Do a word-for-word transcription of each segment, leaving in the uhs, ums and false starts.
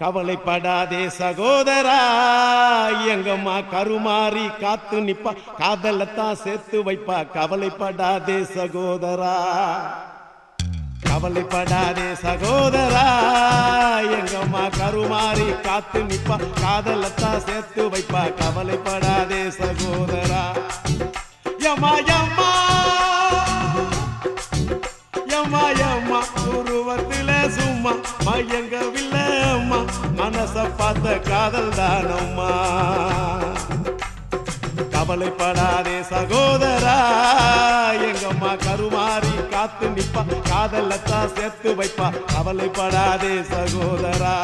கவலைப்படாதே சகோதரா, எங்கம்மா கருமாறி காத்து நிப்பா, காதலத்தான் சேர்த்து வைப்பா. கவலைப்படாதே சகோதரா, கவலைப்படாதே சகோதரா, எங்கம்மா கருமாறி காத்து நிப்பா, காதலத்தான் சேர்த்து வைப்பா. கவலைப்படாதே சகோதரா. யம்மா யம்மா யம்மா யம்மா உருவத்தில சும்மா மயங்கவில்லை அம்மா, மனச பார்த்த காதல் தானம்மா. கவலைப்படாதே சகோதரா, எங்கம்மா கருமாறி காத்து நிப்பா, காதலத்தான் சேர்த்து வைப்பா. கவலைப்படாதே சகோதரா.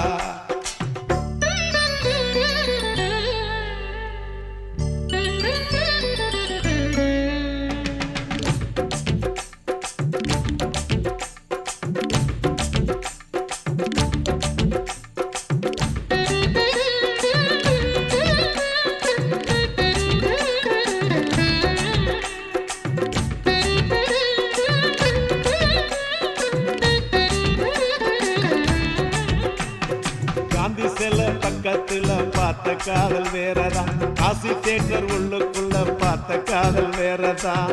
சில பக்கத்துல பார்த்த காதல் வேறதான், காசி தேட்டர் உள்ளுக்குள்ள பார்த்த காதல் வேறதான்.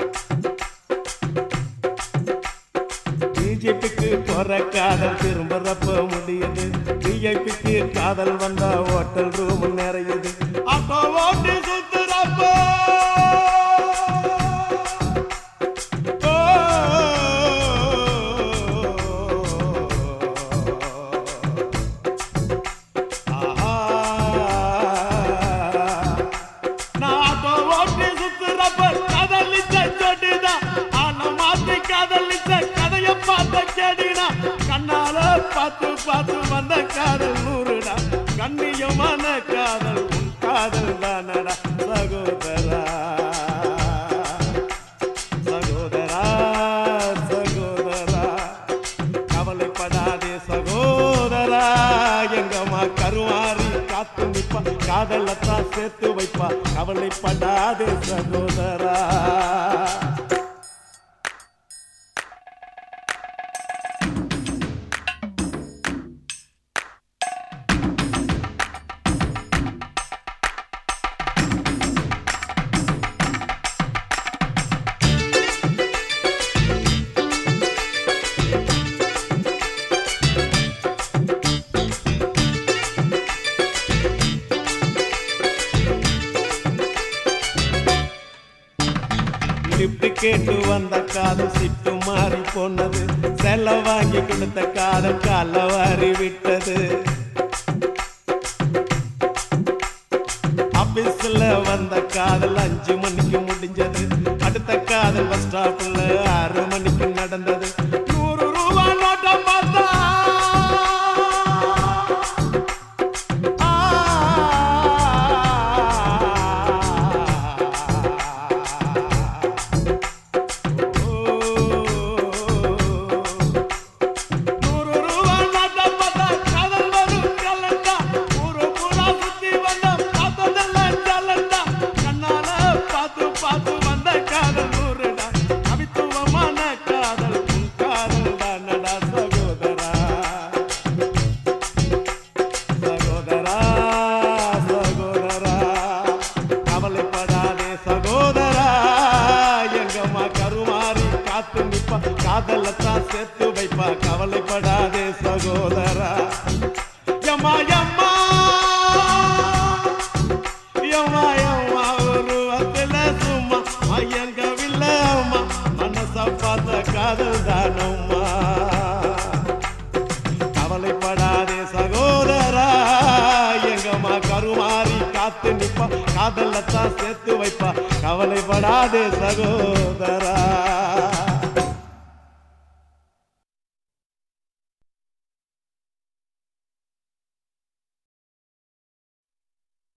பிஜேபிக்கு போற காதல் திரும்புறப்ப முடியுது, பிஜேபிக்கு காதல் வந்தா ஹோட்டல் ரூம் நிறையுது. அப்போ ஓட்டி சுத்துறப்போ கண்ணால பார்த்து பார்த்து வந்த காதல் நூறுடா, கண்ணியமான காதல் உன் காதல் தானடா சகோதரா. சகோதரா சகோதரா கவலைப்படாதே சகோதரா, எங்கம்மா கருமாறி காத்து நிப்பா, காதலத்தான் சேர்த்து வைப்பா. கவலைப்படாதே சகோதரா. லிப்ட் கேட்டு வந்த காதல் சிட்டு மாறி போனது, செல்ல வாங்கி கொடுத்த காதல் கால வாரி விட்டது. ஆபீஸ்ல வந்த காதல் அஞ்சு மணிக்கு முடிஞ்சது, அடுத்த காதல் பஸ் ஸ்டாப்ல ஆறு மணிக்கு நடந்தது. நூறு ரூபா நோட்டம் பார்த்தா காதலத்தான் சேர்த்து வைப்பா. கவலைப்படாதே சகோதரா. யம்மா யம்மா யம்மா யம்மா உருவத்தில சும்மா மயங்கவில்லை அம்மா, மனச பார்த்த காதல் தானம்மா. கவலைப்படாதே சகோதரா, எங்கம்மா கருமாறி காத்து நிப்பா, காதலத்தான் சேர்த்து வைப்பா. கவலைப்படாதே சகோதரா.